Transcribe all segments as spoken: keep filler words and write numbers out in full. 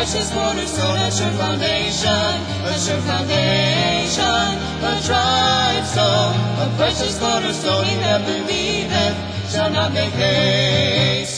precious cornerstone, a sure foundation, a sure foundation, a tried stone, a precious cornerstone, he that believeth shall not make haste.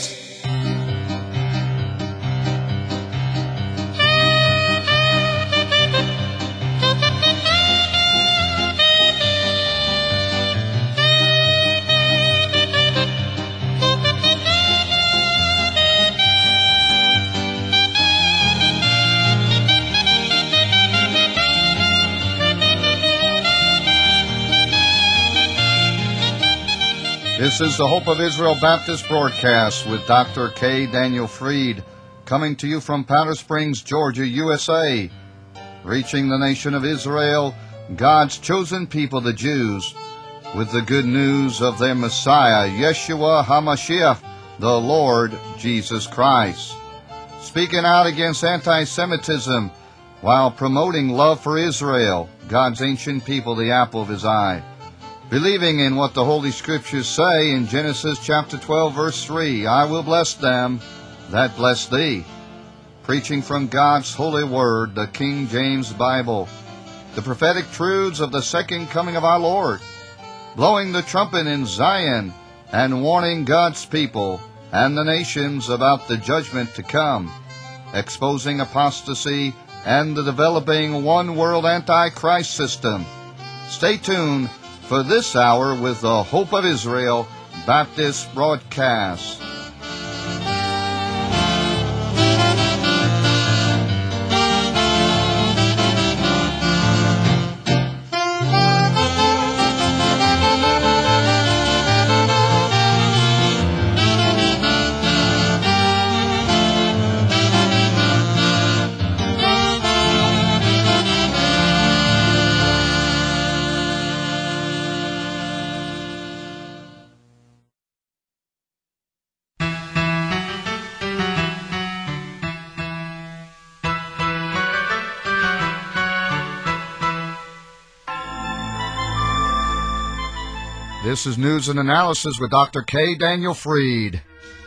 This is the Hope of Israel Baptist broadcast with Doctor K. Daniel Fried, coming to you from Powder Springs, Georgia, U S A, reaching the nation of Israel, God's chosen people, the Jews, with the good news of their Messiah, Yeshua HaMashiach, the Lord Jesus Christ, speaking out against anti-Semitism while promoting love for Israel, God's ancient people, the apple of his eye, believing in what the Holy Scriptures say in Genesis chapter twelve, verse three, I will bless them that bless thee. Preaching from God's holy word, the King James Bible, the prophetic truths of the second coming of our Lord, blowing the trumpet in Zion and warning God's people and the nations about the judgment to come, exposing apostasy and the developing one-world antichrist system. Stay tuned for this hour with the Hope of Israel Baptist broadcast. This is News and Analysis with Doctor K. Daniel Fried.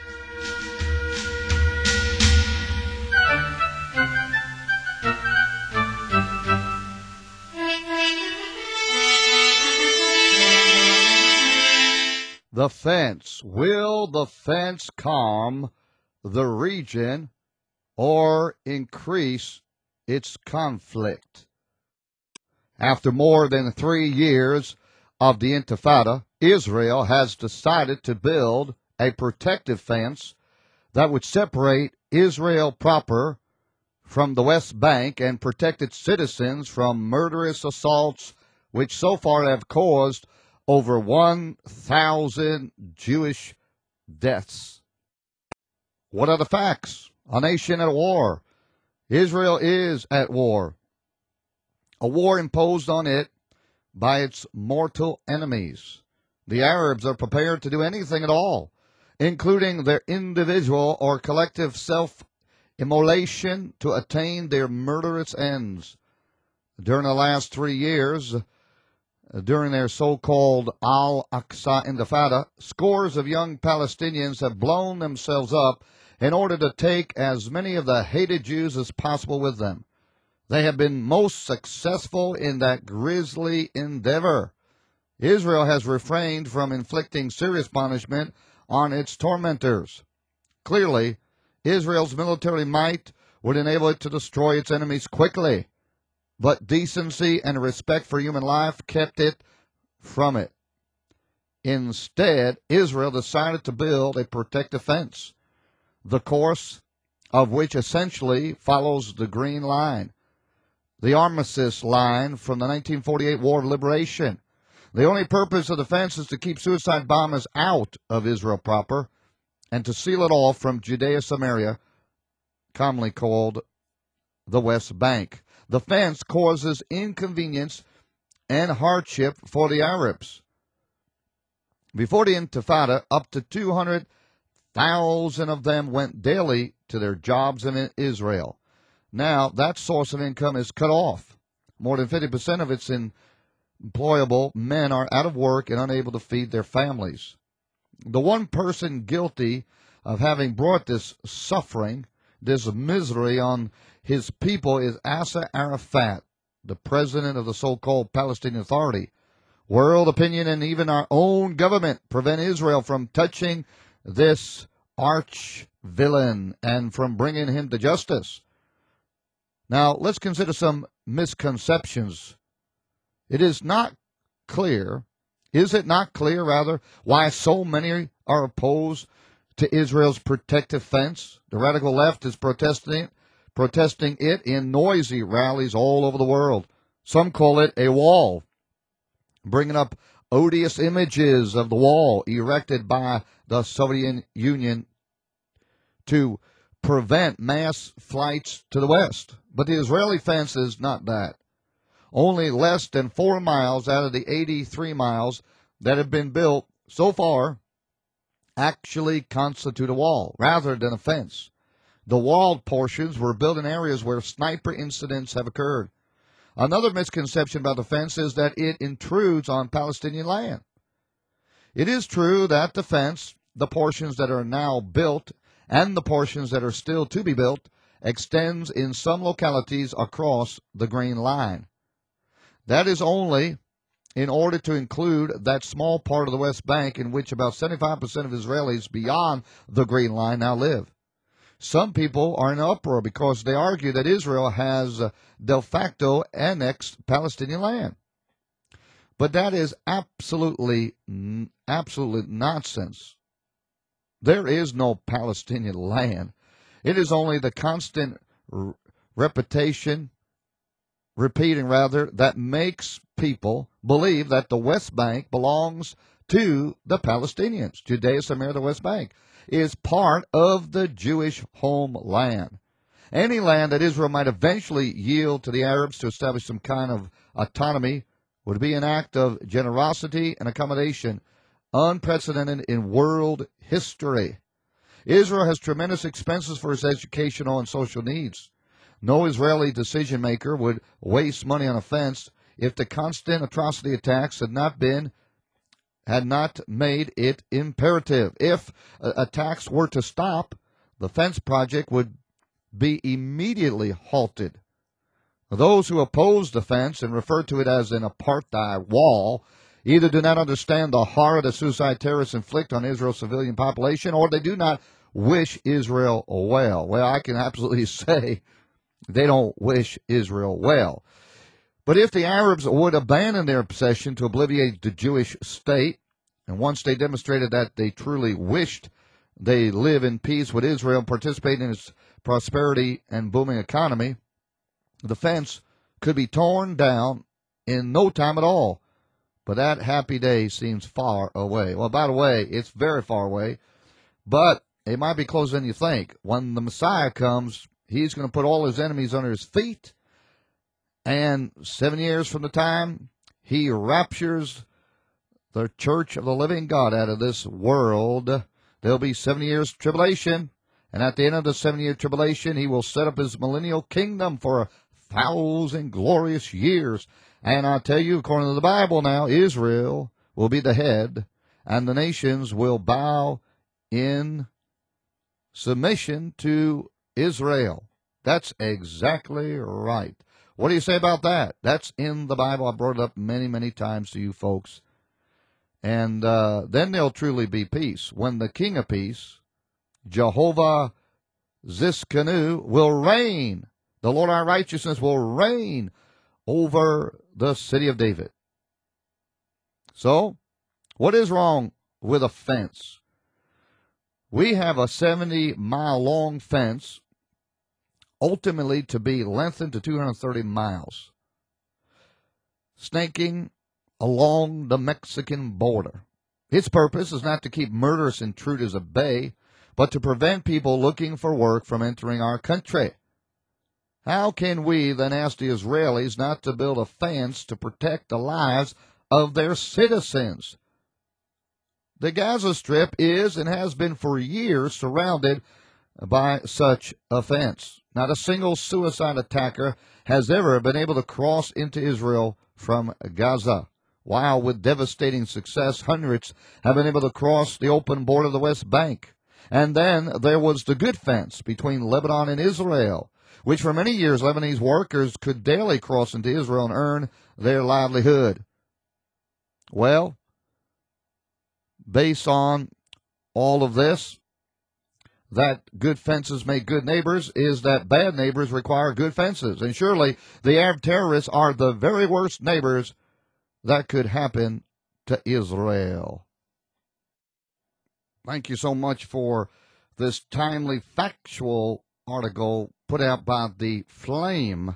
The fence. Will the fence calm the region or increase its conflict? After more than three years of the Intifada, Israel has decided to build a protective fence that would separate Israel proper from the West Bank and protect its citizens from murderous assaults which so far have caused over one thousand Jewish deaths. What are the facts? A nation at war. Israel is at war. A war imposed on it by its mortal enemies. The Arabs are prepared to do anything at all, including their individual or collective self-immolation to attain their murderous ends. During the last three years, during their so-called Al-Aqsa Intifada, scores of young Palestinians have blown themselves up in order to take as many of the hated Jews as possible with them. They have been most successful in that grisly endeavor. Israel has refrained from inflicting serious punishment on its tormentors. Clearly, Israel's military might would enable it to destroy its enemies quickly, but decency and respect for human life kept it from it. Instead, Israel decided to build a protective fence, the course of which essentially follows the Green Line, the Armistice Line from the nineteen forty-eight War of Liberation. The only purpose of the fence is to keep suicide bombers out of Israel proper and to seal it off from Judea Samaria, commonly called the West Bank. The fence causes inconvenience and hardship for the Arabs. Before the Intifada, up to two hundred thousand of them went daily to their jobs in Israel. Now, that source of income is cut off. More than fifty percent of its employable men are out of work and unable to feed their families. The one person guilty of having brought this suffering this misery on his people is Yasser Arafat, the president of the so-called Palestinian Authority. World opinion and even our own government prevent Israel from touching this arch villain and from bringing him to justice. Now, let's consider some misconceptions. It is not clear, is it not clear, rather, why so many are opposed to Israel's protective fence? The radical left is protesting, protesting it in noisy rallies all over the world. Some call it a wall, bringing up odious images of the wall erected by the Soviet Union to prevent mass flights to the west. But the Israeli fence is not that. Only less than four miles out of the eighty-three miles that have been built so far actually constitute a wall rather than a fence. The walled portions were built in areas where sniper incidents have occurred. Another misconception about the fence is that it intrudes on Palestinian land. It is true that the fence, the portions that are now built and the portions that are still to be built, extends in some localities across the Green Line. That is only in order to include that small part of the West Bank in which about seventy-five percent of Israelis beyond the Green Line now live. Some people are in uproar because they argue that Israel has de facto annexed Palestinian land. But that is absolutely, absolute nonsense. There is no Palestinian land. It is only the constant r- repetition, repeating rather, that makes people believe that the West Bank belongs to the Palestinians. Judea Samaria, the West Bank, is part of the Jewish homeland. Any land that Israel might eventually yield to the Arabs to establish some kind of autonomy would be an act of generosity and accommodation unprecedented in world history. Israel has tremendous expenses for its educational and social needs. No Israeli decision maker would waste money on a fence if the constant atrocity attacks had not been had not made it imperative. If uh, attacks were to stop, the fence project would be immediately halted. Those who oppose the fence and refer to it as an apartheid wall either do not understand the horror that suicide terrorists inflict on Israel's civilian population, or they do not wish Israel well. Well, I can absolutely say they don't wish Israel well. But if the Arabs would abandon their obsession to obliterate the Jewish state, and once they demonstrated that they truly wished they live in peace with Israel and participate in its prosperity and booming economy, the fence could be torn down in no time at all. But that happy day seems far away. Well, by the way, it's very far away, but it might be closer than you think. When the Messiah comes, he's going to put all his enemies under his feet, and seven years from the time he raptures the church of the living God out of this world, there'll be seven years tribulation, and at the end of the seven-year tribulation, he will set up his millennial kingdom for a thousand glorious years. And I tell you, according to the Bible now, Israel will be the head, and the nations will bow in submission to Israel. That's exactly right. What do you say about that? That's in the Bible. I brought it up many, many times to you folks. And uh, then there'll truly be peace. When the King of Peace, Jehovah Tsidkenu, will reign. The Lord our righteousness will reign over the city of David. So, what is wrong with a fence? We have a seventy-mile long fence, ultimately to be lengthened to two hundred thirty miles, snaking along the Mexican border. Its purpose is not to keep murderous intruders at bay, but to prevent people looking for work from entering our country. How can we then ask the Israelis not to build a fence to protect the lives of their citizens? The Gaza Strip is and has been for years surrounded by such a fence. Not a single suicide attacker has ever been able to cross into Israel from Gaza, while with devastating success, hundreds have been able to cross the open border of the West Bank. And then there was the good fence between Lebanon and Israel, which for many years Lebanese workers could daily cross into Israel and earn their livelihood. Well, based on all of this, that good fences make good neighbors is that bad neighbors require good fences. And surely the Arab terrorists are the very worst neighbors that could happen to Israel. Thank you so much for this timely, factual article put out by the Flame.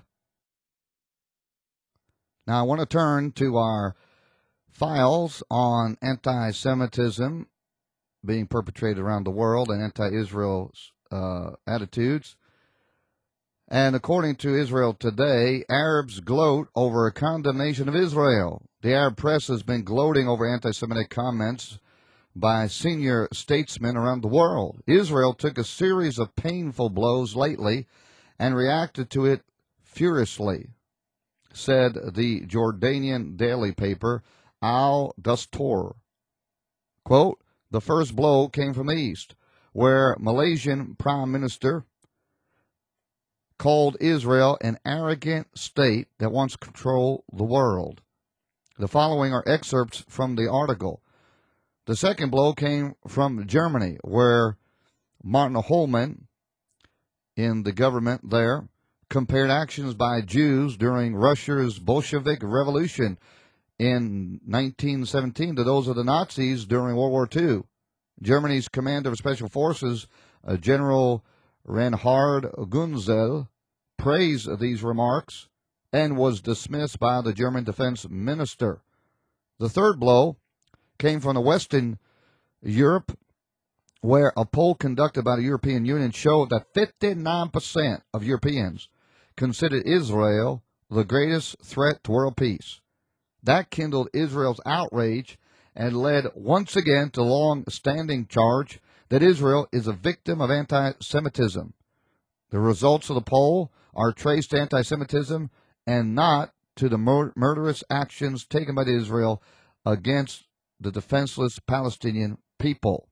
Now, I want to turn to our files on anti-Semitism being perpetrated around the world and anti-Israel uh, attitudes. And according to Israel Today, Arabs gloat over a condemnation of Israel. The Arab press has been gloating over anti-Semitic comments by senior statesmen around the world. Israel took a series of painful blows lately and reacted to it furiously, said the Jordanian daily paper Al Dastur. Quote, the first blow came from the east, where Malaysian Prime Minister called Israel an arrogant state that wants to control the world. The following are excerpts from the article. The second blow came from Germany, where Martin Holman, in the government there, compared actions by Jews during Russia's Bolshevik Revolution in nineteen seventeen to those of the Nazis during World War Two. Germany's commander of special forces, uh, General Reinhard Gunzel, praised these remarks and was dismissed by the German defense minister. The third blow came from the Western Europe, where a poll conducted by the European Union showed that fifty-nine percent of Europeans considered Israel the greatest threat to world peace. That kindled Israel's outrage and led once again to the long-standing charge that Israel is a victim of anti-Semitism. The results of the poll are traced to anti-Semitism and not to the mur- murderous actions taken by Israel against the defenseless Palestinian people.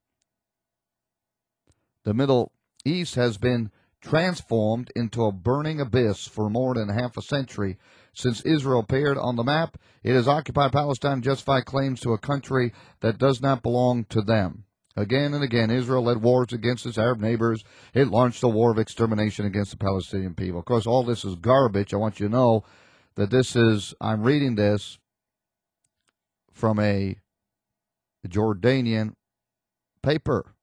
The Middle East has been transformed into a burning abyss for more than half a century. Since Israel appeared on the map, it has occupied Palestine and justified claims to a country that does not belong to them. Again and again, Israel led wars against its Arab neighbors. It launched a war of extermination against the Palestinian people. Of course, all this is garbage. I want you to know that this is, I'm reading this from a Jordanian paper.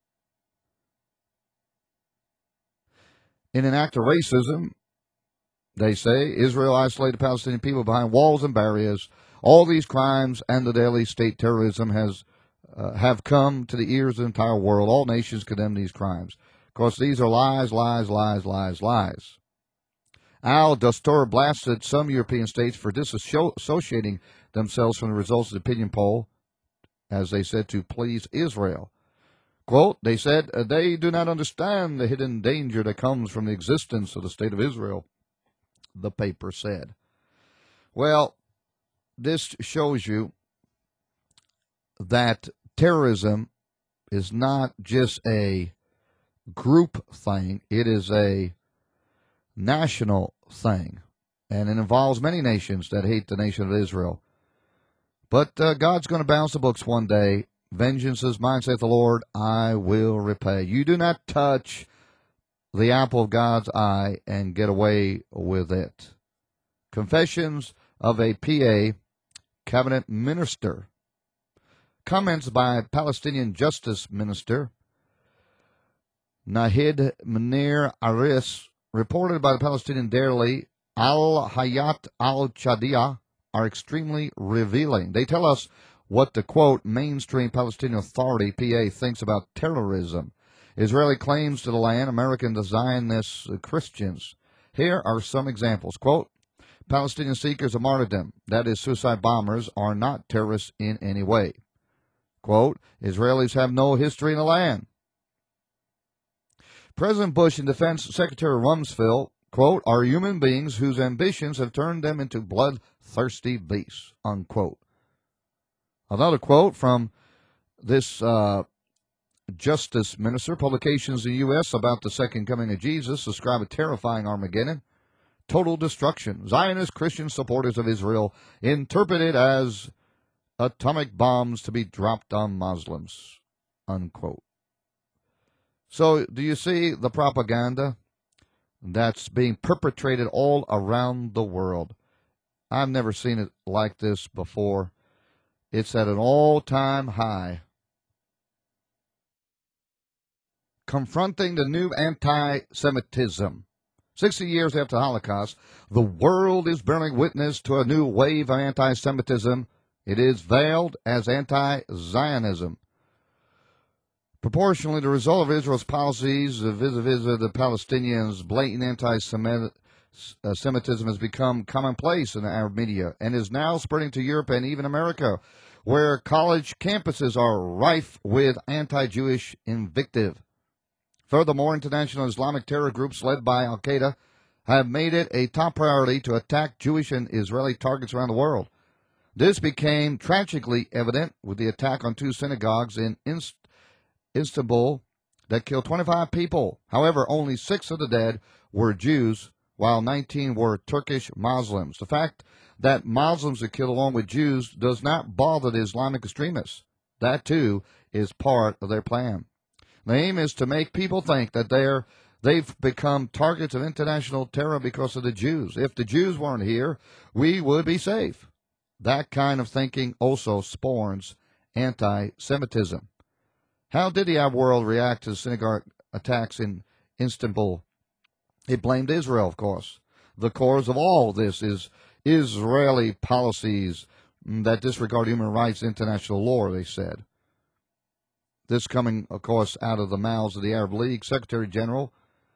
In an act of racism, they say, Israel isolated Palestinian people behind walls and barriers. All these crimes and the daily state terrorism has uh, have come to the ears of the entire world. All nations condemn these crimes. Of course, these are lies, lies, lies, lies, lies. Al Dastur blasted some European states for disassociating themselves from the results of the opinion poll, as they said, to please Israel. Quote, they said, they do not understand the hidden danger that comes from the existence of the state of Israel, the paper said. Well, this shows you that terrorism is not just a group thing, it is a national thing, and it involves many nations that hate the nation of Israel. But uh, God's going to balance the books one day. Vengeance is mine, saith the Lord, I will repay. You do not touch the apple of God's eye and get away with it. Confessions of a P A cabinet minister. Comments by Palestinian Justice Minister Nahid Munir Aris, reported by the Palestinian daily Al Hayat Al Chadia, are extremely revealing. They tell us what the, quote, mainstream Palestinian Authority, P A, thinks about terrorism. Israeli claims to the land, American Zionist Christians. Here are some examples. Quote, Palestinian seekers of martyrdom, that is, suicide bombers, are not terrorists in any way. Quote, Israelis have no history in the land. President Bush and Defense Secretary Rumsfeld, quote, are human beings whose ambitions have turned them into bloodthirsty beasts, unquote. Another quote from this uh, Justice Minister. Publications in the U S about the second coming of Jesus describe a terrifying Armageddon, total destruction. Zionist Christian supporters of Israel interpret it as atomic bombs to be dropped on Muslims, unquote. So do you see the propaganda that's being perpetrated all around the world? I've never seen it like this before. It's at an all-time high. Confronting the new anti-Semitism. Sixty years after the Holocaust, the world is bearing witness to a new wave of anti-Semitism. It is veiled as anti-Zionism. Proportionally, the result of Israel's policies vis-a-vis the Palestinians, blatant anti-Semitism has become commonplace in the Arab media and is now spreading to Europe and even America, where college campuses are rife with anti-Jewish invective. Furthermore, international Islamic terror groups led by al-Qaeda have made it a top priority to attack Jewish and Israeli targets around the world. This became tragically evident with the attack on two synagogues in Inst- Istanbul that killed twenty-five people. However, only six of the dead were Jews, while nineteen were Turkish Muslims. The fact that Muslims are killed along with Jews does not bother the Islamic extremists. That, too, is part of their plan. The aim is to make people think that they're, they've become targets of international terror because of the Jews. If the Jews weren't here, we would be safe. That kind of thinking also spawns anti-Semitism. How did the Arab world react to the synagogue attacks in Istanbul? It blamed Israel, of course. The cause of all this is Israeli policies that disregard human rights and international law, they said. This coming, of course, out of the mouths of the Arab League Secretary General.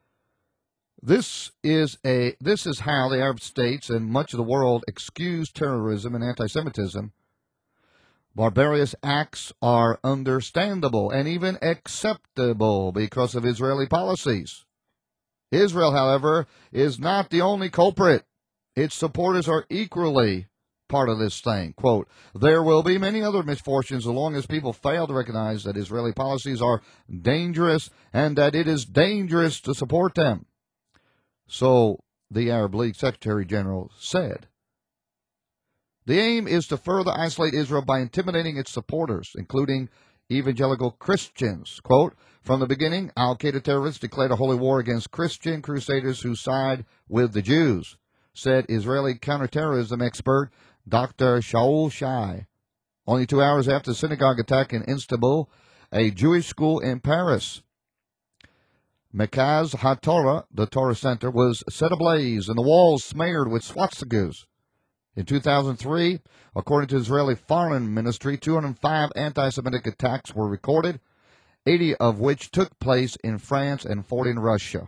This is a this is how the Arab states and much of the world excuse terrorism and anti-Semitism. Barbarous acts are understandable and even acceptable because of Israeli policies. Israel, however, is not the only culprit. Its supporters are equally part of this thing. Quote, there will be many other misfortunes as long as people fail to recognize that Israeli policies are dangerous and that it is dangerous to support them. So the Arab League Secretary General said. The aim is to further isolate Israel by intimidating its supporters, including evangelical Christians. Quote, from the beginning, al-Qaeda terrorists declared a holy war against Christian crusaders who side with the Jews, said Israeli counterterrorism expert Doctor Shaul Shai. Only two hours after the synagogue attack in Istanbul, a Jewish school in Paris, Mekaz HaTorah, the Torah Center, was set ablaze and the walls smeared with swastikas. In two thousand three, according to Israeli Foreign Ministry, two hundred five anti-Semitic attacks were recorded, eighty of which took place in France and forty in Russia.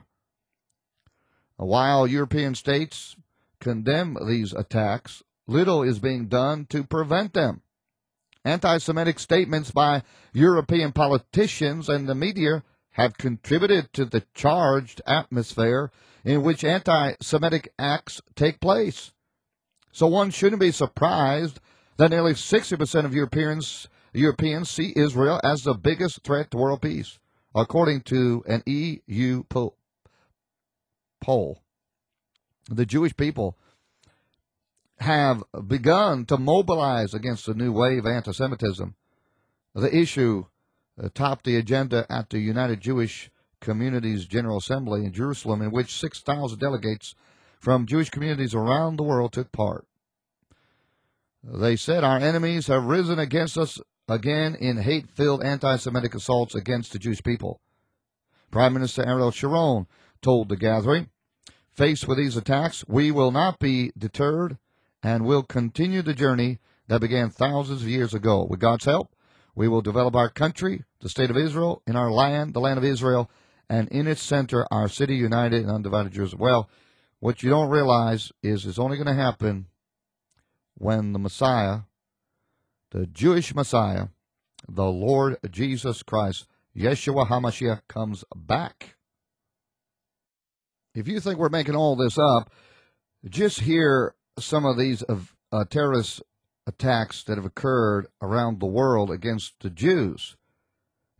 While European states condemn these attacks, little is being done to prevent them. Anti-Semitic statements by European politicians and the media have contributed to the charged atmosphere in which anti-Semitic acts take place. So one shouldn't be surprised that nearly sixty percent of Europeans, Europeans see Israel as the biggest threat to world peace, according to an E U poll. The Jewish people have begun to mobilize against the new wave of anti-Semitism. The issue uh, topped the agenda at the United Jewish Communities General Assembly in Jerusalem, in which six thousand delegates from Jewish communities around the world took part. They said, our enemies have risen against us again in hate-filled anti-Semitic assaults against the Jewish people. Prime Minister Ariel Sharon told the gathering, faced with these attacks, we will not be deterred and will continue the journey that began thousands of years ago. With God's help, we will develop our country, the state of Israel, in our land, the land of Israel, and in its center, our city, united and undivided Jerusalem. Well, what you don't realize is it's only going to happen when the Messiah, the Jewish Messiah, the Lord Jesus Christ, Yeshua HaMashiach, comes back. If you think we're making all this up, just hear some of these uh, terrorist attacks that have occurred around the world against the Jews.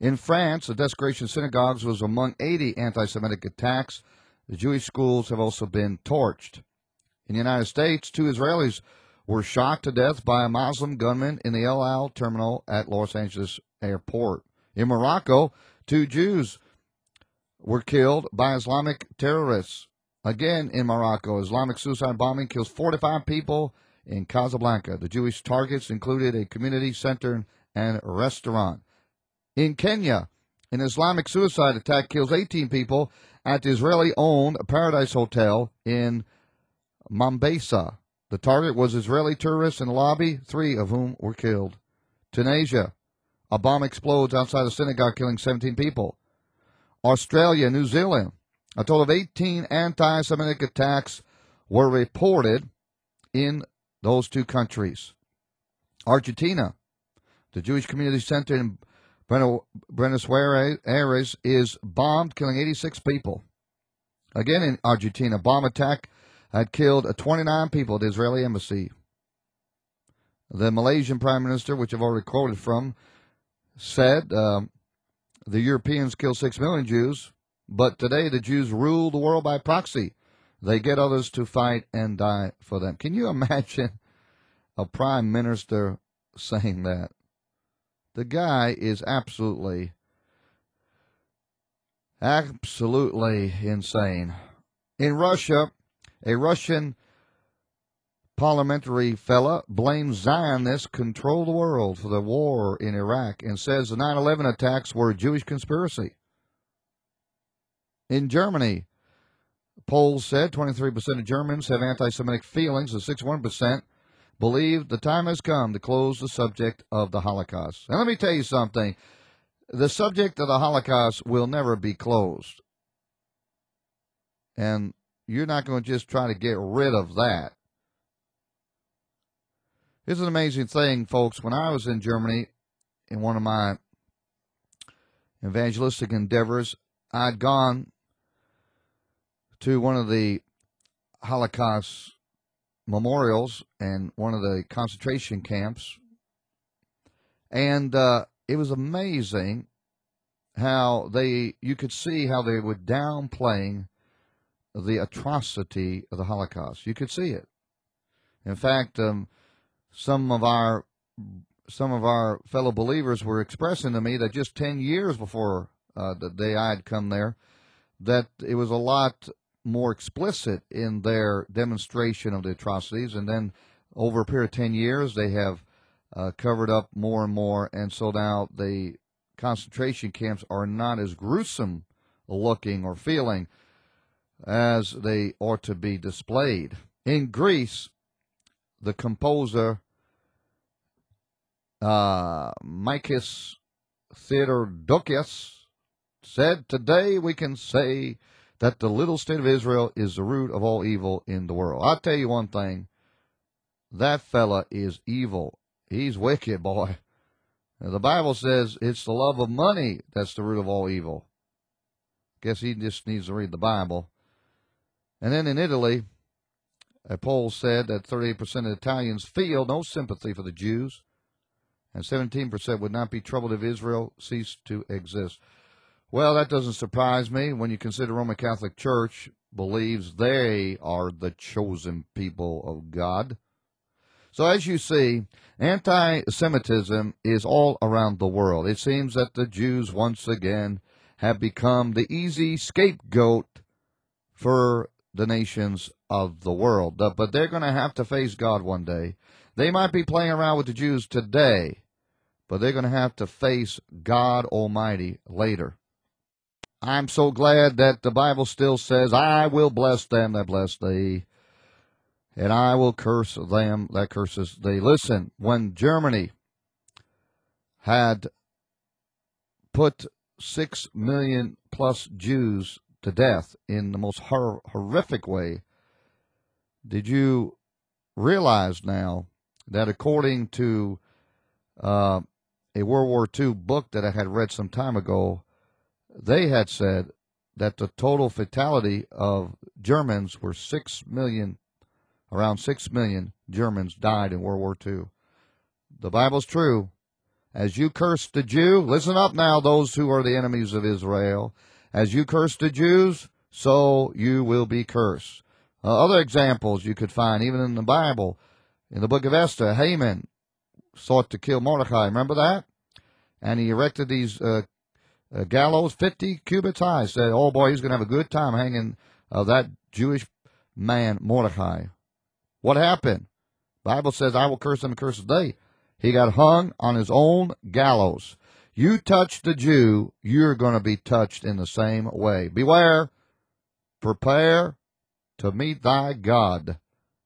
In France, the desecration of synagogues was among eighty anti-Semitic attacks. The Jewish schools have also been torched. In the United States, two Israelis were shot to death by a Muslim gunman in the El Al terminal at Los Angeles airport. In Morocco, two Jews were killed by Islamic terrorists. Again in Morocco, Islamic suicide bombing kills forty-five people in Casablanca. The Jewish targets included a community center and a restaurant. In Kenya, an Islamic suicide attack kills eighteen people at the Israeli-owned Paradise Hotel in Mombasa. The target was Israeli tourists in the lobby, three of whom were killed. Tunisia, a bomb explodes outside a synagogue, killing seventeen people. Australia, New Zealand, a total of eighteen anti-Semitic attacks were reported in those two countries. Argentina, the Jewish Community Center in Buenos Aires is bombed, killing eighty-six people. Again in Argentina, bomb attack had killed twenty-nine people at the Israeli embassy. The Malaysian Prime Minister, which I've already quoted from, said um, the Europeans killed six million Jews, but today the Jews rule the world by proxy. They get others to fight and die for them. Can you imagine a prime minister saying that? The guy is absolutely, absolutely insane. In Russia, a Russian parliamentary fella blames Zionists control the world for the war in Iraq and says the nine eleven attacks were a Jewish conspiracy. In Germany, polls said twenty-three percent of Germans have anti-Semitic feelings and sixty-one percent believe the time has come to close the subject of the Holocaust. And let me tell you something. The subject of the Holocaust will never be closed. And you're not going to just try to get rid of that. It's an amazing thing, folks. When I was in Germany, in one of my evangelistic endeavors, I'd gone to one of the Holocaust memorials and one of the concentration camps. And uh, it was amazing how they, you could see how they were downplaying the atrocity of the Holocaust. You could see it. In fact, um, some of our some of our fellow believers were expressing to me that just ten years before uh, the day I had come there, that it was a lot more explicit in their demonstration of the atrocities, and then over a period of ten years, they have uh, covered up more and more, and so now the concentration camps are not as gruesome looking or feeling as they ought to be displayed. In Greece, the composer uh, Mikis Theodorakis said, "Today we can say that the little state of Israel is the root of all evil in the world." I'll tell you one thing. That fella is evil. He's wicked, boy. The Bible says it's the love of money that's the root of all evil. Guess he just needs to read the Bible. And then in Italy, a poll said that thirty-eight percent of Italians feel no sympathy for the Jews, and seventeen percent would not be troubled if Israel ceased to exist. Well, that doesn't surprise me when you consider the Roman Catholic Church believes they are the chosen people of God. So as you see, anti-Semitism is all around the world. It seems that the Jews once again have become the easy scapegoat for the nations of the world. But they're going to have to face God one day. They might be playing around with the Jews today, but they're going to have to face God Almighty later. I'm so glad that the Bible still says, "I will bless them that bless thee, and I will curse them that curses thee." Listen, when Germany had put six million plus Jews to death in the most hor- horrific way, did you realize now that according to uh, a World War Two book that I had read some time ago, they had said that the total fatality of Germans were six million, around six million Germans died in World War Two. The Bible's true, As you curse the Jew, listen up now, those who are the enemies of Israel. As you curse the Jews, so you will be cursed. Uh, other examples you could find, even in the Bible, in the book of Esther, Haman sought to kill Mordecai. Remember that? And he erected these uh, uh, gallows fifty cubits high. Said, oh boy, he's going to have a good time hanging uh, that Jewish man, Mordecai. What happened? Bible says, I will curse him and curse his day. He got hung on his own gallows. You touch the Jew, you're going to be touched in the same way. Beware, prepare to meet thy God.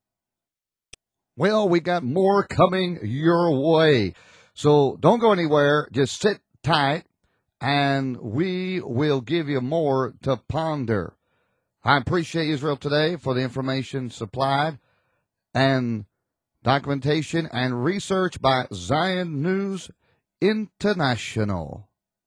Well, we got more coming your way. So don't go anywhere. Just sit tight, and we will give you more to ponder. I appreciate Israel Today for the information supplied and documentation and research by Zion News International.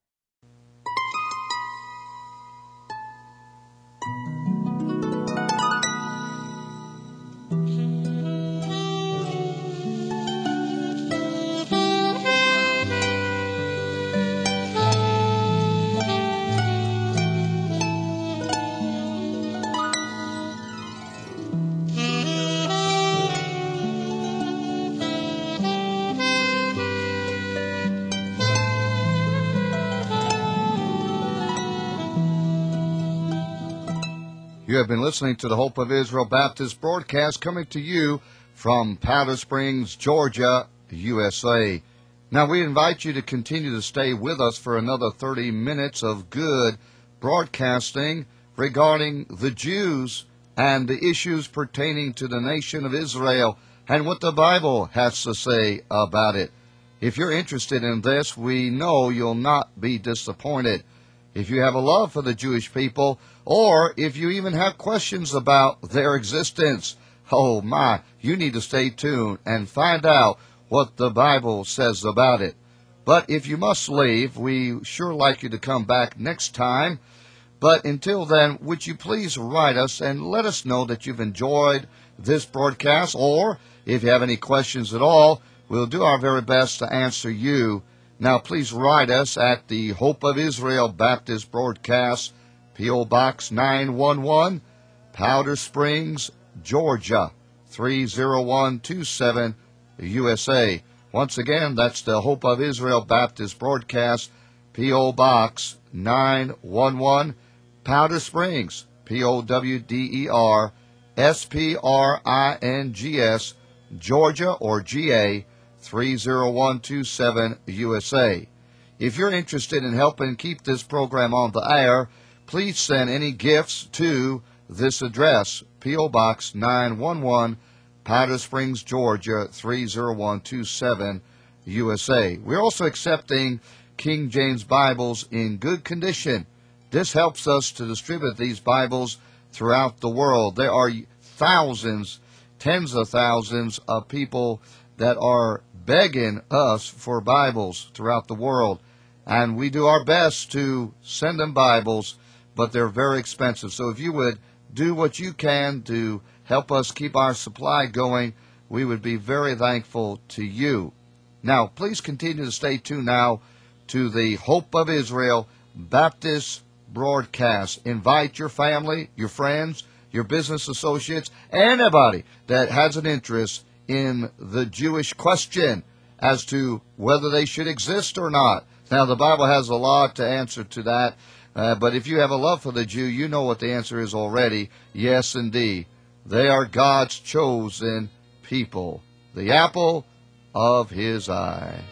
You have been listening to the Hope of Israel Baptist broadcast coming to you from Powder Springs, Georgia, U S A. Now, we invite you to continue to stay with us for another thirty minutes of good broadcasting regarding the Jews and the issues pertaining to the nation of Israel and what the Bible has to say about it. If you're interested in this, we know you'll not be disappointed. If you have a love for the Jewish people, or if you even have questions about their existence, oh my, you need to stay tuned and find out what the Bible says about it. But if you must leave, we sure like you to come back next time. But until then, would you please write us and let us know that you've enjoyed this broadcast, or if you have any questions at all, we'll do our very best to answer you. Now, please write us at the Hope of Israel Baptist Broadcast, P O. Box nine one one, Powder Springs, Georgia, three zero one two seven, U S A. Once again, that's the Hope of Israel Baptist Broadcast, P O. Box nine one one, Powder Springs, P O W D E R S P R I N G S, Georgia or G A, three zero one two seven, U S A. If you're interested in helping keep this program on the air, please send any gifts to this address, P O. Box nine one one, Powder Springs, Georgia, three zero one two seven, U S A. We're also accepting King James Bibles in good condition. This helps us to distribute these Bibles throughout the world. There are thousands, tens of thousands of people that are begging us for Bibles throughout the world. And we do our best to send them Bibles, but they're very expensive. So if you would do what you can to help us keep our supply going, we would be very thankful to you. Now, please continue to stay tuned now to the Hope of Israel Baptist broadcast. Invite your family, your friends, your business associates, anybody that has an interest in the Jewish question as to whether they should exist or not. Now, the Bible has a lot to answer to that, uh, but if you have a love for the Jew, you know what the answer is already. Yes, indeed. They are God's chosen people, the apple of his eye.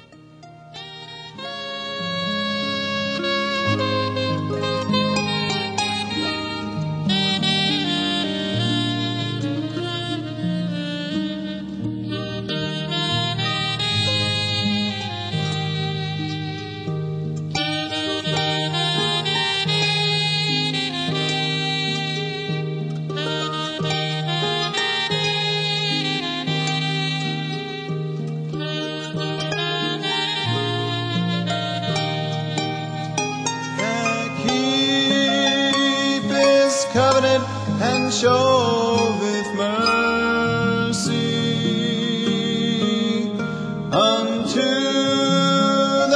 And showeth mercy unto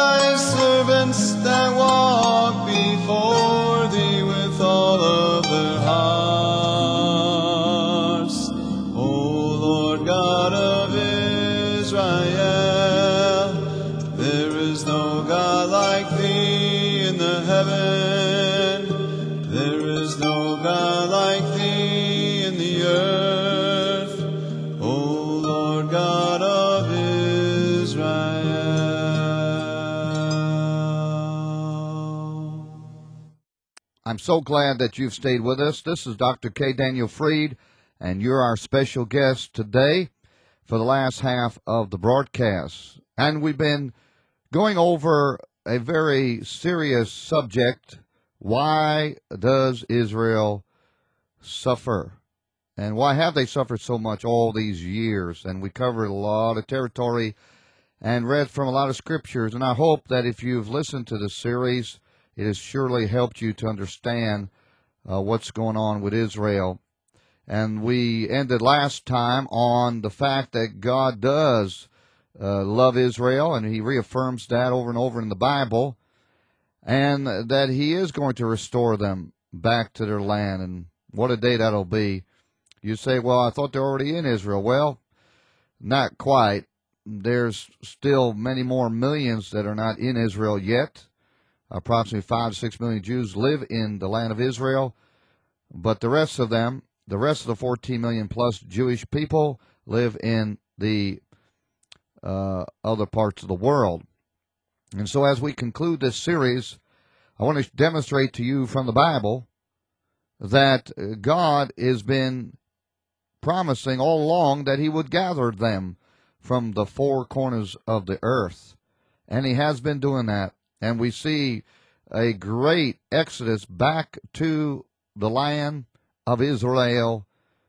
I'm so glad that you've stayed with us. This is Doctor K. Daniel Fried, and you're our special guest today for the last half of the broadcast. And we've been going over a very serious subject. Why does Israel suffer? And why have they suffered so much all these years? And we covered a lot of territory and read from a lot of scriptures. And I hope that if you've listened to this series, it has surely helped you to understand uh, what's going on with Israel. And we ended last time on the fact that God does uh, love Israel, and he reaffirms that over and over in the Bible, and that he is going to restore them back to their land. And what a day that'll be. You say, well, I thought they're already in Israel. Well, not quite. There's still many more millions that are not in Israel yet. Approximately five to six million Jews live in the land of Israel, but the rest of them, the rest of the fourteen million plus Jewish people, live in the uh, other parts of the world. And so as we conclude this series, I want to demonstrate to you from the Bible that God has been promising all along that he would gather them from the four corners of the earth. And he has been doing that. And we see a great exodus back to the land of Israel.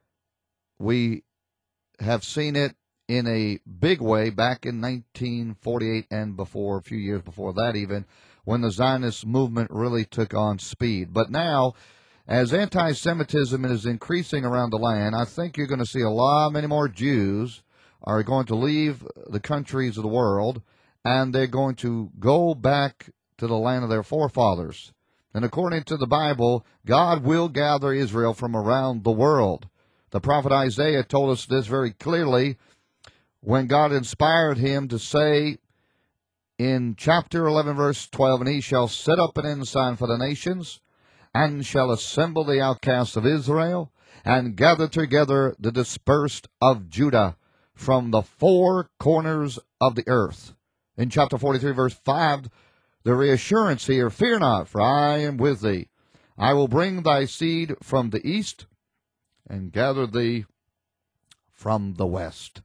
We have seen it in a big way back in nineteen forty-eight and before, a few years before that even, when the Zionist movement really took on speed. But now, as anti-Semitism is increasing around the land, I think you're going to see a lot, many more Jews are going to leave the countries of the world, and they're going to go back to the land of their forefathers. And according to the Bible, God will gather Israel from around the world. The prophet Isaiah told us this very clearly when God inspired him to say in chapter eleven, verse twelve, and he shall set up an ensign for the nations, and shall assemble the outcasts of Israel, and gather together the dispersed of Judah from the four corners of the earth. In chapter forty-three, verse five, the reassurance here, fear not, for I am with thee. I will bring thy seed from the east, and gather thee from the west.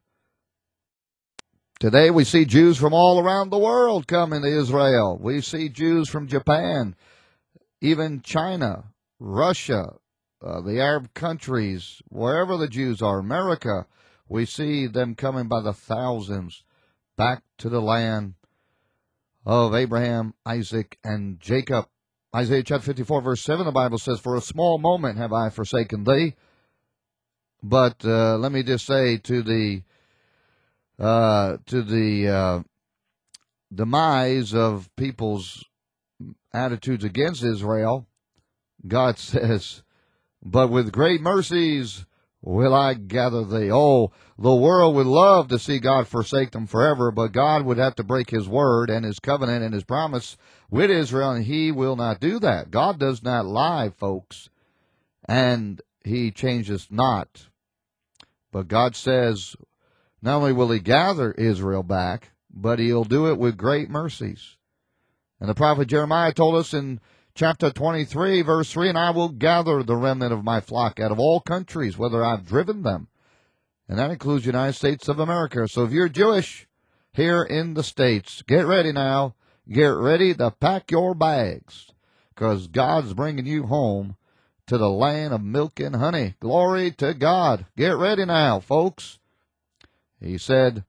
Today we see Jews from all around the world coming to Israel. We see Jews from Japan, even China, Russia, uh, the Arab countries, wherever the Jews are, America. We see them coming by the thousands back to the land of Abraham, Isaac, and Jacob. Isaiah chapter fifty-four, verse seven, the Bible says, for a small moment have I forsaken thee. But uh, let me just say, to the uh, to the uh, demise of people's attitudes against Israel, God says, but with great mercies will I gather thee. Oh, the world would love to see God forsake them forever, but God would have to break his word and his covenant and his promise with Israel, and he will not do that. God does not lie, folks, and he changes not. But God says not only will he gather Israel back, but he'll do it with great mercies. And the prophet Jeremiah told us in chapter twenty-three, verse three, and I will gather the remnant of my flock out of all countries, whether I've driven them. And that includes the United States of America. So if you're Jewish here in the States, get ready now. Get ready to pack your bags, because God's bringing you home to the land of milk and honey. Glory to God. Get ready now, folks. He said,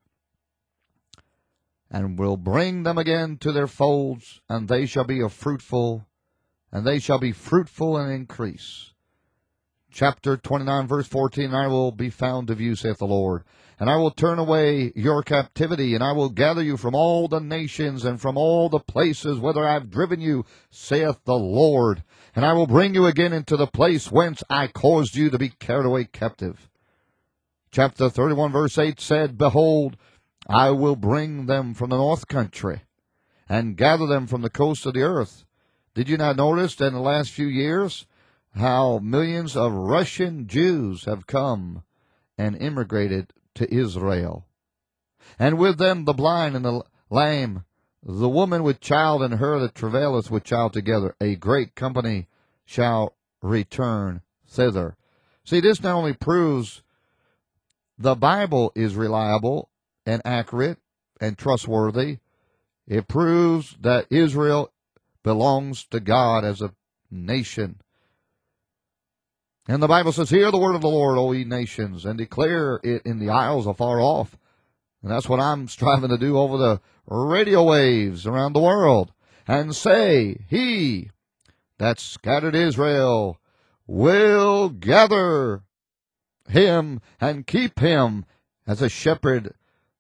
and will bring them again to their folds, and they shall be a fruitful and they shall be fruitful and increase. Chapter twenty-nine, verse fourteen, I will be found of you, saith the Lord, and I will turn away your captivity, and I will gather you from all the nations and from all the places whither I have driven you, saith the Lord, and I will bring you again into the place whence I caused you to be carried away captive. Chapter thirty-one, verse eight said, behold, I will bring them from the north country, and gather them from the coast of the earth. Did you not notice that in the last few years how millions of Russian Jews have come and immigrated to Israel? And with them the blind and the lame, the woman with child and her that travaileth with child together, a great company shall return thither. See, this not only proves the Bible is reliable and accurate and trustworthy, it proves that Israel belongs to God as a nation. And the Bible says, hear the word of the Lord, O ye nations, and declare it in the isles afar off. And that's what I'm striving to do over the radio waves around the world. And say, he that scattered Israel will gather him and keep him as a shepherd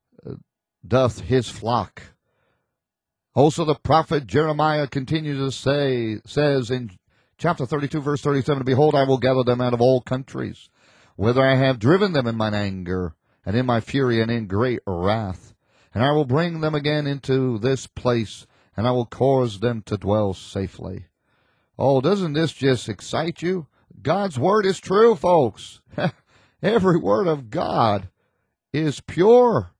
doth his flock. Also the prophet Jeremiah continues to say, says in chapter thirty-two, verse thirty-seven, behold, I will gather them out of all countries, whither I have driven them in mine anger, and in my fury, and in great wrath. And I will bring them again into this place, and I will cause them to dwell safely. Oh, doesn't this just excite you? God's word is true, folks. Every word of God is pure.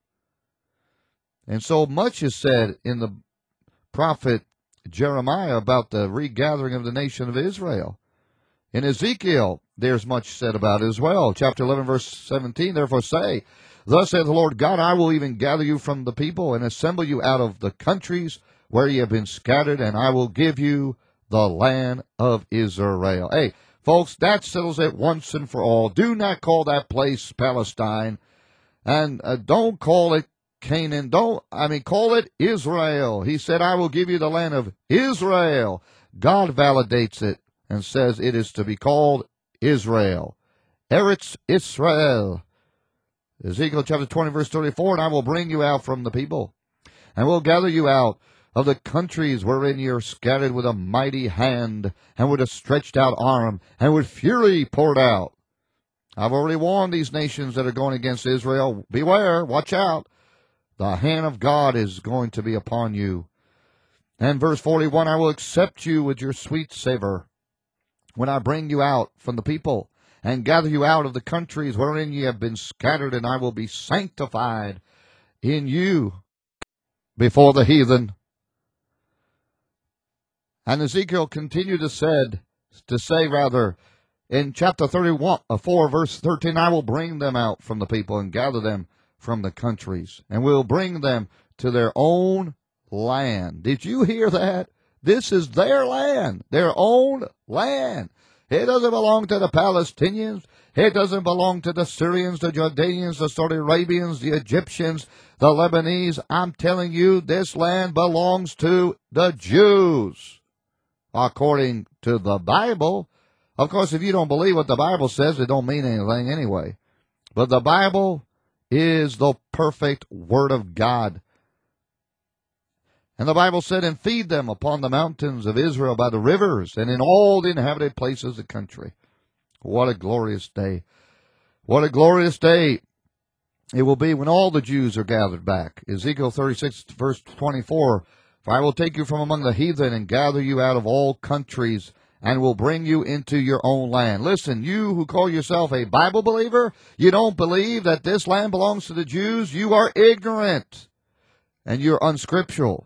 And so much is said in the prophet Jeremiah about the regathering of the nation of Israel. In Ezekiel, there's much said about it as well. Chapter eleven, verse seventeen, therefore say, thus saith the Lord God, I will even gather you from the people and assemble you out of the countries where ye have been scattered, and I will give you the land of Israel. Hey, folks, that settles it once and for all. Do not call that place Palestine, and uh, don't call it Canaan. Don't, I mean, call it Israel. He said, I will give you the land of Israel. God validates it and says it is to be called Israel. Eretz Israel. Ezekiel chapter twenty, verse thirty-four, and I will bring you out from the people, and will gather you out of the countries wherein ye are scattered with a mighty hand, and with a stretched out arm, and with fury poured out. I've already warned these nations that are going against Israel, beware, watch out. The hand of God is going to be upon you. And verse forty-one, I will accept you with your sweet savor when I bring you out from the people, and gather you out of the countries wherein ye have been scattered, and I will be sanctified in you before the heathen. And Ezekiel continued to said to say rather in chapter thirty-one, four, verse thirteen, I will bring them out from the people and gather them from the countries, and will bring them to their own land. Did you hear that? This is their land, their own land. It doesn't belong to the Palestinians. It doesn't belong to the Syrians, the Jordanians, the Saudi Arabians, the Egyptians, the Lebanese. I'm telling you, this land belongs to the Jews, according to the Bible. Of course, if you don't believe what the Bible says, it don't mean anything anyway. But the Bible is the perfect word of God. And the Bible said, and feed them upon the mountains of Israel by the rivers, and in all the inhabited places of the country. What a glorious day. What a glorious day it will be when all the Jews are gathered back. Ezekiel thirty-six, verse twenty-four, for I will take you from among the heathen and gather you out of all countries, and will bring you into your own land. Listen, you who call yourself a Bible believer, you don't believe that this land belongs to the Jews, you are ignorant, and you're unscriptural.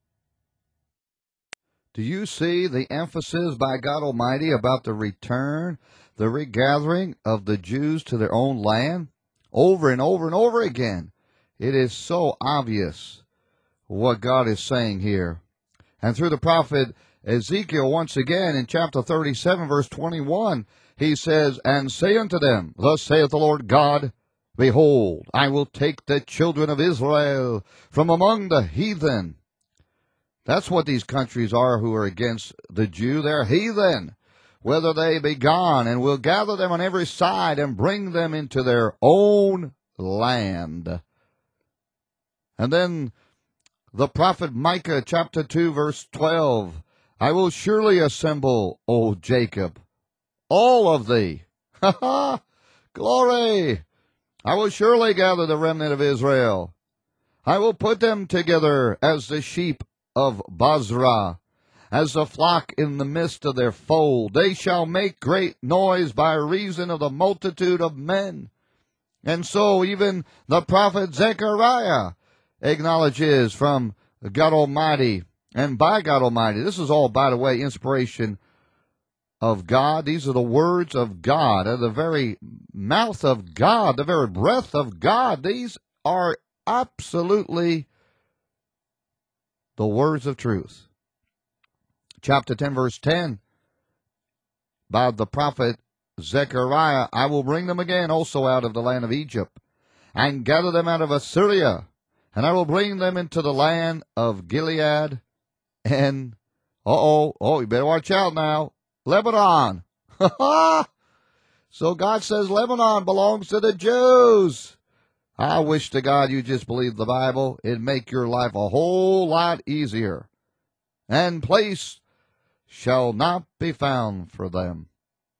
Do you see the emphasis by God Almighty about the return, the regathering of the Jews to their own land? Over and over and over again. It is so obvious what God is saying here. And through the prophet Ezekiel, once again, in chapter thirty-seven, verse twenty-one, he says, and say unto them, thus saith the Lord God, behold, I will take the children of Israel from among the heathen. That's what these countries are who are against the Jew. They're heathen, whether they be gone, and will gather them on every side and bring them into their own land. And then the prophet Micah, chapter two, verse twelve, I will surely assemble, O Jacob, all of thee. Ha ha! Glory! I will surely gather the remnant of Israel. I will put them together as the sheep of Basra, as the flock in the midst of their fold. They shall make great noise by reason of the multitude of men. And so even the prophet Zechariah acknowledges from God Almighty and by God Almighty. This is all, by the way, inspiration of God. These are the words of God, of the very mouth of God, the very breath of God. These are absolutely the words of truth. Chapter ten, verse ten, by the prophet Zechariah, I will bring them again also out of the land of Egypt, and gather them out of Assyria, and I will bring them into the land of Gilead, and, uh-oh, oh, you better watch out now, Lebanon. So God says Lebanon belongs to the Jews. I wish to God you just believe the Bible. It'd make your life a whole lot easier. And place shall not be found for them.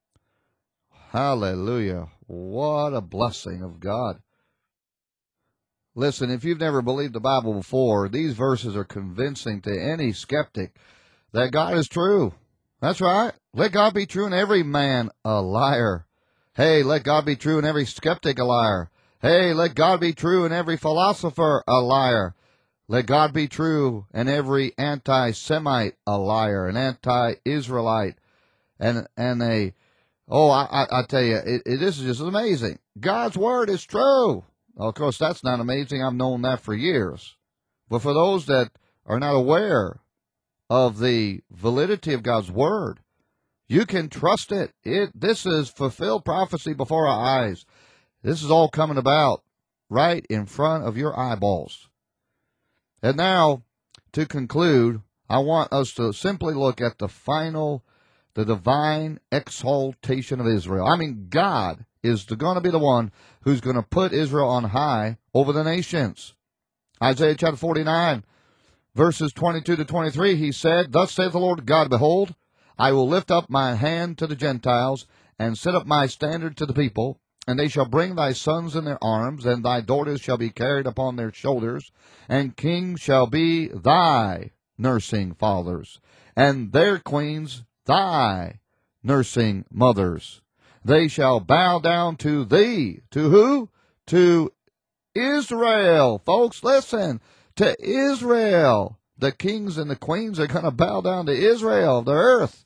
Hallelujah. What a blessing of God. Listen, if you've never believed the Bible before, these verses are convincing to any skeptic that God is true. That's right. Let God be true and every man a liar. Hey, let God be true and every skeptic a liar. Hey, let God be true and every philosopher a liar. Let God be true and every anti-Semite a liar, an anti-Israelite, and and a, oh, I, I, I tell you, it, it, this is just amazing. God's word is true. Well, of course, that's not amazing. I've known that for years. But for those that are not aware of the validity of God's word, you can trust it. It this is fulfilled prophecy before our eyes. This is all coming about right in front of your eyeballs. And now, to conclude, I want us to simply look at the final, the divine exaltation of Israel. I mean, God is going to be the one who's going to put Israel on high over the nations. Isaiah chapter forty-nine, verses twenty-two to twenty-three, he said, Thus saith the Lord God, Behold, I will lift up my hand to the Gentiles, and set up my standard to the people, and they shall bring thy sons in their arms, and thy daughters shall be carried upon their shoulders, and kings shall be thy nursing fathers, and their queens thy nursing mothers. They shall bow down to thee. To who? To Israel. Folks, listen. To Israel. The kings and the queens are going to bow down to Israel, the earth.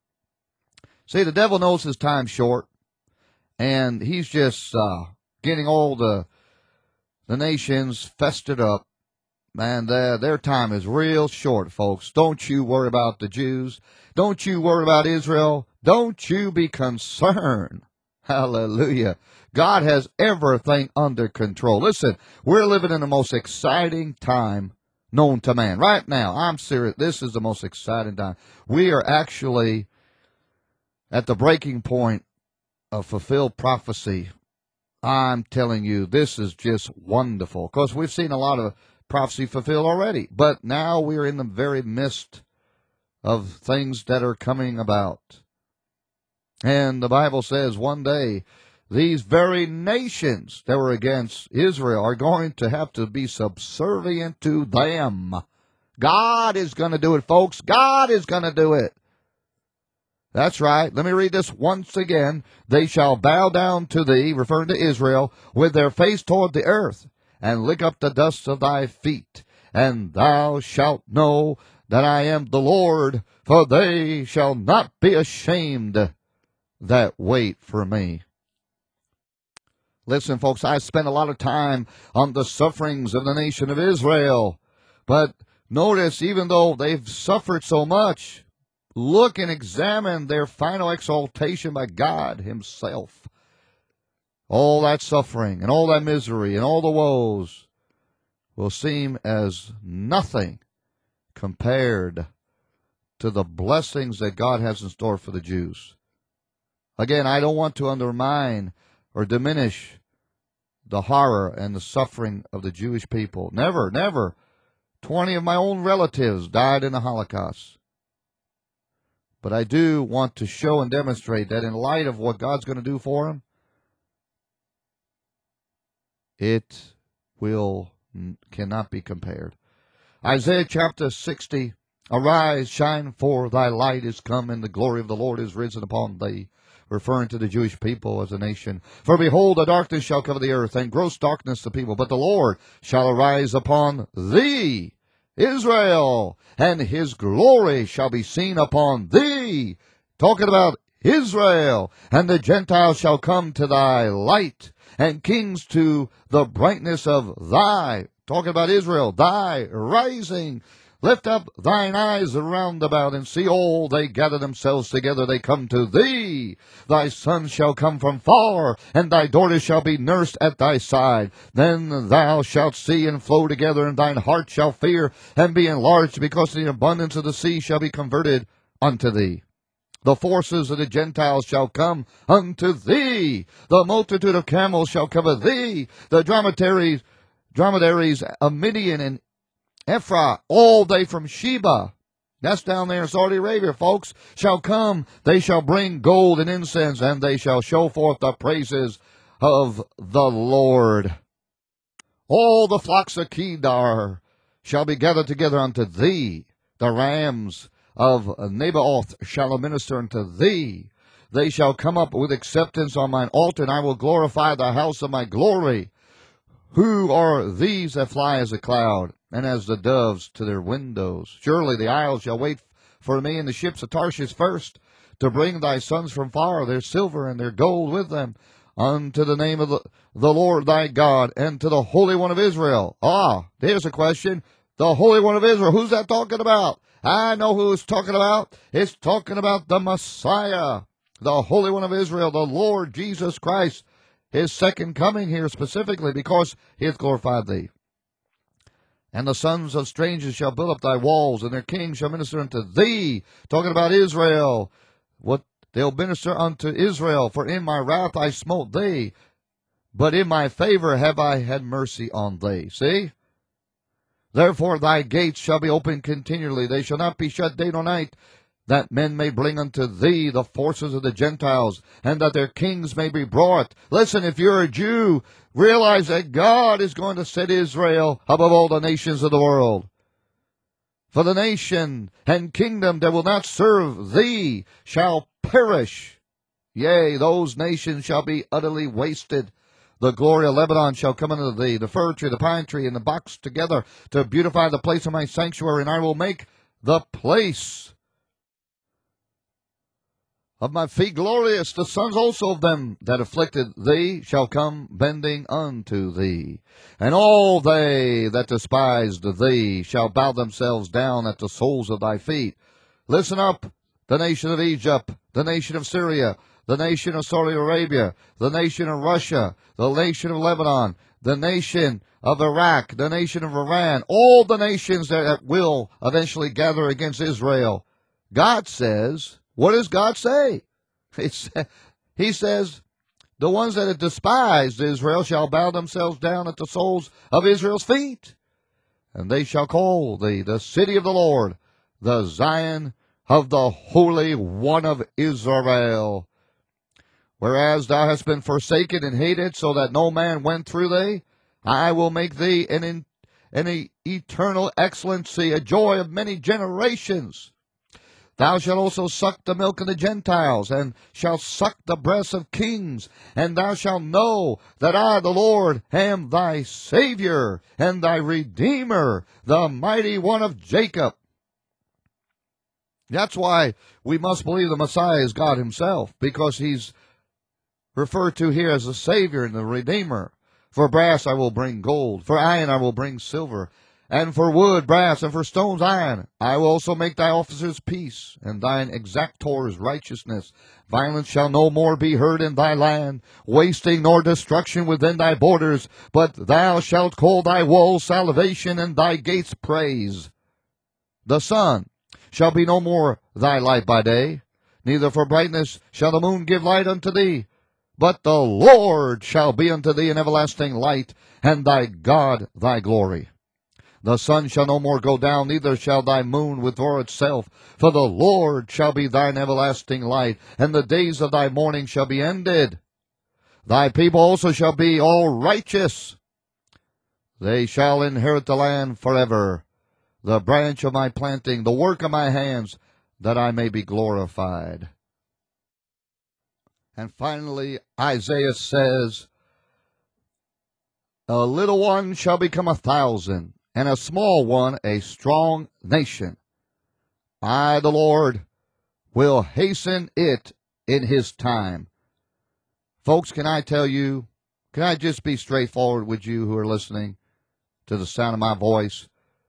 See, the devil knows his time's short. And he's just uh, getting all the the nations festered up. And uh, their time is real short, folks. Don't you worry about the Jews. Don't you worry about Israel. Don't you be concerned. Hallelujah. God has everything under control. Listen, we're living in the most exciting time known to man. Right now, I'm serious. This is the most exciting time. We are actually at the breaking point of fulfilled prophecy. I'm telling you, this is just wonderful. Because we've seen a lot of prophecy fulfilled already. But now we're in the very midst of things that are coming about. And the Bible says one day, these very nations that were against Israel are going to have to be subservient to them. God is going to do it, folks. God is going to do it. That's right. Let me read this once again. They shall bow down to thee, referring to Israel, with their face toward the earth, and lick up the dust of thy feet. And thou shalt know that I am the Lord, for they shall not be ashamed that wait for me. Listen, folks, I spent a lot of time on the sufferings of the nation of Israel. But notice, even though they've suffered so much, look and examine their final exaltation by God himself. All that suffering and all that misery and all the woes will seem as nothing compared to the blessings that God has in store for the Jews. Again, I don't want to undermine or diminish the horror and the suffering of the Jewish people. Never, never. Twenty of my own relatives died in the Holocaust. But I do want to show and demonstrate that in light of what God's going to do for them, it will cannot be compared. Isaiah chapter sixty, Arise, shine, for thy light is come, and the glory of the Lord is risen upon thee. Referring to the Jewish people as a nation. For behold, the darkness shall cover the earth, and gross darkness the people. But the Lord shall arise upon thee, Israel, and his glory shall be seen upon thee, talking about Israel. And the Gentiles shall come to thy light, and kings to the brightness of thy, talking about Israel, thy rising. Lift up thine eyes around about, and see all they gather themselves together, they come to thee. Thy sons shall come from far, and thy daughters shall be nursed at thy side. Then thou shalt see and flow together, and thine heart shall fear and be enlarged, because the abundance of the sea shall be converted unto thee. The forces of the Gentiles shall come unto thee. The multitude of camels shall cover thee. The dromedaries, dromedaries of Midian and Ephraim, all they from Sheba, that's down there in Saudi Arabia, folks, shall come. They shall bring gold and incense, and they shall show forth the praises of the Lord. All the flocks of Kedar shall be gathered together unto thee. The rams of Nabaoth shall minister unto thee. They shall come up with acceptance on mine altar, and I will glorify the house of my glory. Who are these that fly as a cloud, and as the doves to their windows? Surely the isles shall wait for me, and the ships of Tarshish first, to bring thy sons from far, their silver and their gold with them, unto the name of the, the Lord thy God, and to the Holy One of Israel. Ah, there's a question. The Holy One of Israel, who's that talking about? I know who it's talking about. It's talking about the Messiah, the Holy One of Israel, the Lord Jesus Christ. His second coming here specifically, because he hath glorified thee. And the sons of strangers shall build up thy walls, and their kings shall minister unto thee. Talking about Israel. What they'll minister unto Israel. For in my wrath I smote thee, but in my favor have I had mercy on thee. See? Therefore thy gates shall be open continually. They shall not be shut day nor night, that men may bring unto thee the forces of the Gentiles, and that their kings may be brought. Listen, if you're a Jew, realize that God is going to set Israel above all the nations of the world. For the nation and kingdom that will not serve thee shall perish. Yea, those nations shall be utterly wasted. The glory of Lebanon shall come unto thee, the fir tree, the pine tree, and the box together, to beautify the place of my sanctuary, and I will make the place of my feet glorious. The sons also of them that afflicted thee shall come bending unto thee. And all they that despised thee shall bow themselves down at the soles of thy feet. Listen up, the nation of Egypt, the nation of Syria, the nation of Saudi Arabia, the nation of Russia, the nation of Lebanon, the nation of Iraq, the nation of Iran, all the nations that will eventually gather against Israel. God says, what does God say? It's, he says, the ones that have despised Israel shall bow themselves down at the soles of Israel's feet. And they shall call thee the city of the Lord, the Zion of the Holy One of Israel. Whereas thou hast been forsaken and hated, so that no man went through thee, I will make thee an, in, an eternal excellency, a joy of many generations. Thou shalt also suck the milk of the Gentiles, and shalt suck the breasts of kings, and thou shalt know that I, the Lord, am thy Savior, and thy Redeemer, the mighty one of Jacob. That's why we must believe the Messiah is God himself, because he's referred to here as the Savior and the Redeemer. For brass I will bring gold, for iron I will bring silver, and for wood, brass, and for stones, iron. I will also make thy officers peace, and thine exactors righteousness. Violence shall no more be heard in thy land, wasting nor destruction within thy borders. But thou shalt call thy walls salvation, and thy gates praise. The sun shall be no more thy light by day, neither for brightness shall the moon give light unto thee. But the Lord shall be unto thee an everlasting light, and thy God thy glory. The sun shall no more go down, neither shall thy moon withdraw itself. For the Lord shall be thine everlasting light, and the days of thy mourning shall be ended. Thy people also shall be all righteous. They shall inherit the land forever, the branch of my planting, the work of my hands, that I may be glorified. And finally, Isaiah says, a little one shall become a thousand, and a small one a strong nation. I, the Lord, will hasten it in his time. Folks, can I tell you, can I just be straightforward with you who are listening to the sound of my voice?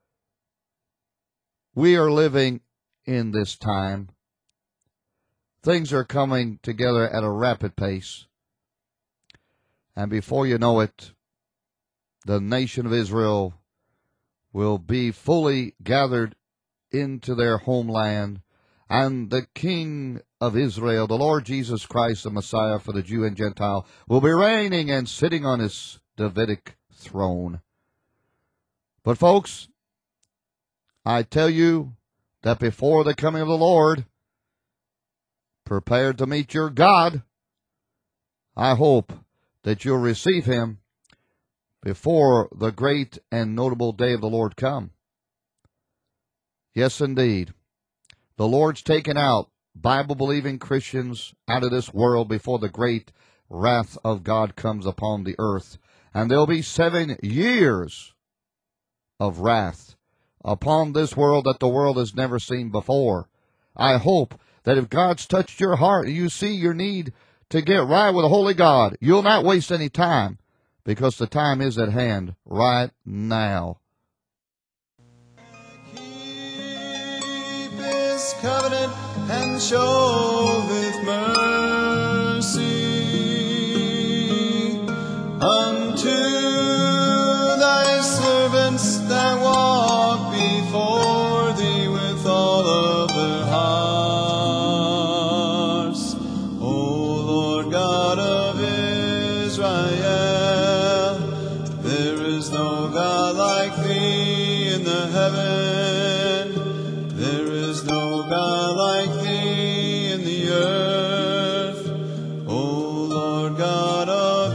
We are living in this time. Things are coming together at a rapid pace. And before you know it, the nation of Israel will be fully gathered into their homeland, and the King of Israel, the Lord Jesus Christ, the Messiah for the Jew and Gentile, will be reigning and sitting on his Davidic throne. But folks, I tell you that before the coming of the Lord, prepare to meet your God. I hope that you'll receive him before the great and notable day of the Lord come. Yes, indeed. The Lord's taken out Bible-believing Christians out of this world before the great wrath of God comes upon the earth. And there'll be seven years of wrath upon this world that the world has never seen before. I hope that if God's touched your heart and you see your need to get right with a holy God, you'll not waste any time, because the time is at hand right now. Keep his covenant and show with mercy unto thy servants that walk before thee with all of their hearts. O Lord God of Israel, there is no God like thee in the heaven. There is no God like thee in the earth. O Lord God of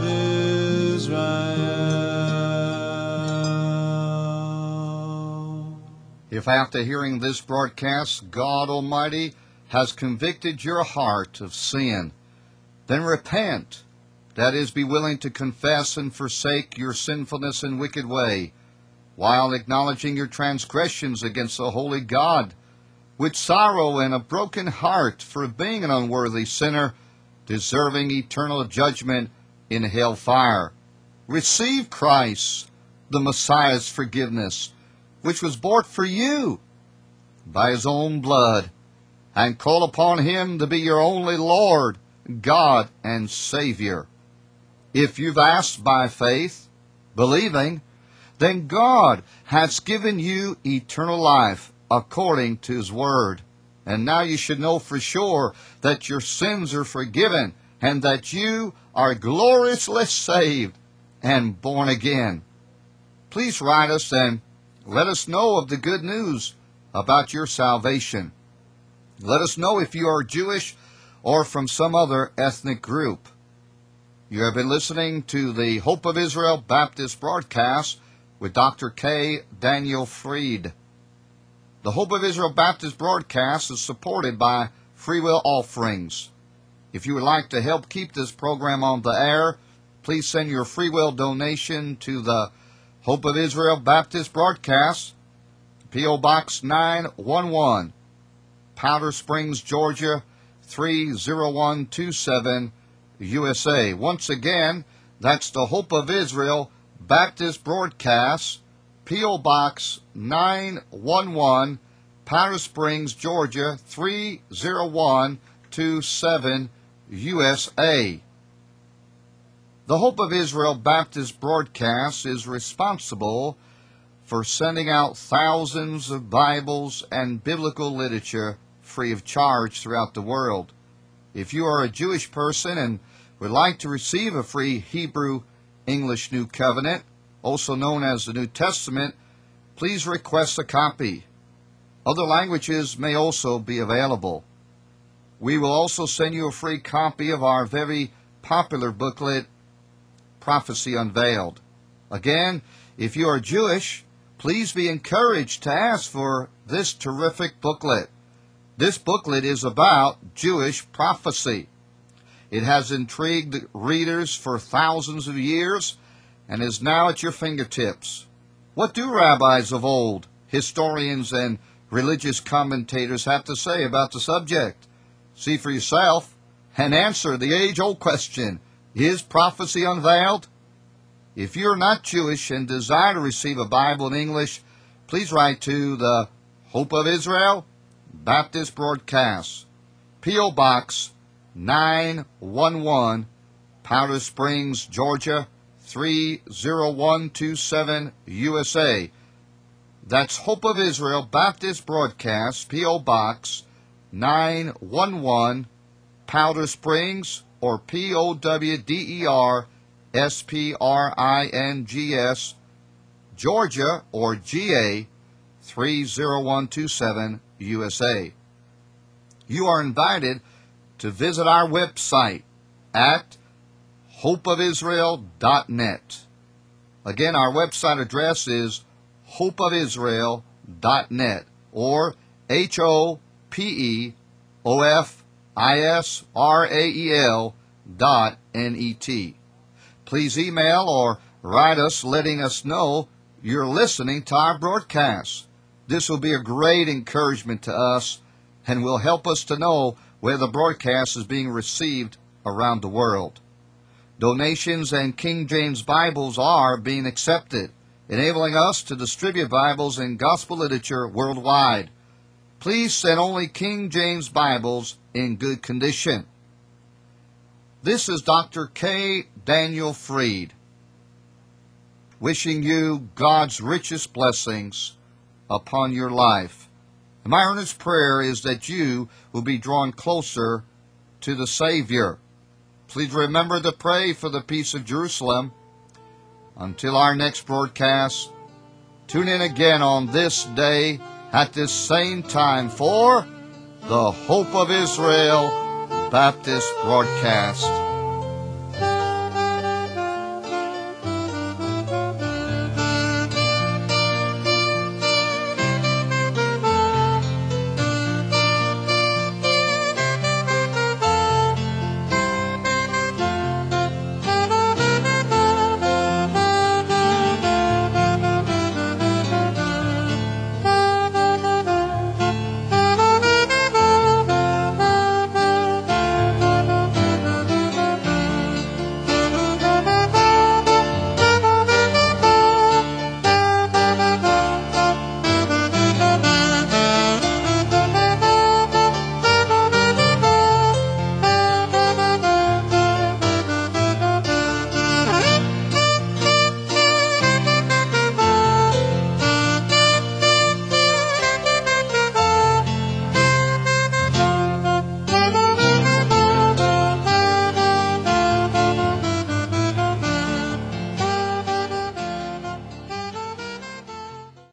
Israel. If after hearing this broadcast, God Almighty has convicted your heart of sin, then repent. That is, be willing to confess and forsake your sinfulness and wicked way, while acknowledging your transgressions against the holy God, with sorrow and a broken heart for being an unworthy sinner, deserving eternal judgment in hell fire. Receive Christ, the Messiah's forgiveness, which was bought for you by his own blood, and call upon him to be your only Lord, God, and Savior. If you've asked by faith, believing, then God has given you eternal life according to his word. And now you should know for sure that your sins are forgiven and that you are gloriously saved and born again. Please write us and let us know of the good news about your salvation. Let us know if you are Jewish or from some other ethnic group. You have been listening to the Hope of Israel Baptist broadcast with Doctor K. Daniel Fried. The Hope of Israel Baptist broadcast is supported by free will offerings. If you would like to help keep this program on the air, please send your free will donation to the Hope of Israel Baptist broadcast, P O Box nine one one, Powder Springs, Georgia three zero one two seven, U S A. Once again, that's the Hope of Israel Baptist broadcast, P O Box nine one one, Powder Springs, Georgia three zero one two seven, U S A. The Hope of Israel Baptist broadcast is responsible for sending out thousands of Bibles and biblical literature free of charge throughout the world. If you are a Jewish person and would like to receive a free Hebrew English New Covenant, also known as the New Testament, please request a copy. Other languages may also be available. We will also send you a free copy of our very popular booklet, Prophecy Unveiled. Again, if you are Jewish, please be encouraged to ask for this terrific booklet. This booklet is about Jewish prophecy. It has intrigued readers for thousands of years and is now at your fingertips. What do rabbis of old, historians, and religious commentators have to say about the subject? See for yourself and answer the age-old question, is prophecy unveiled? If you're not Jewish and desire to receive a Bible in English, please write to the Hope of Israel Baptist Broadcast, P O. Box nine one one, Powder Springs, Georgia, three zero one two seven, U S A. That's Hope of Israel Baptist Broadcast, P O. Box nine one one, Powder Springs, or P O W D E R S P R I N G S, Georgia, or G A, three zero one two seven, U S A. You are invited to visit our website at hope of israel dot net. Again, our website address is hope of israel dot net, or H O P E O F I S R A E L dot N E T. Please email or write us letting us know you're listening to our broadcast. This will be a great encouragement to us and will help us to know where the broadcast is being received around the world. Donations and King James Bibles are being accepted, enabling us to distribute Bibles and gospel literature worldwide. Please send only King James Bibles in good condition. This is Doctor K. Daniel Fried, wishing you God's richest blessings upon your life. And my earnest prayer is that you will be drawn closer to the Savior. Please remember to pray for the peace of Jerusalem. Until our next broadcast, tune in again on this day at this same time for the Hope of Israel Baptist Broadcast.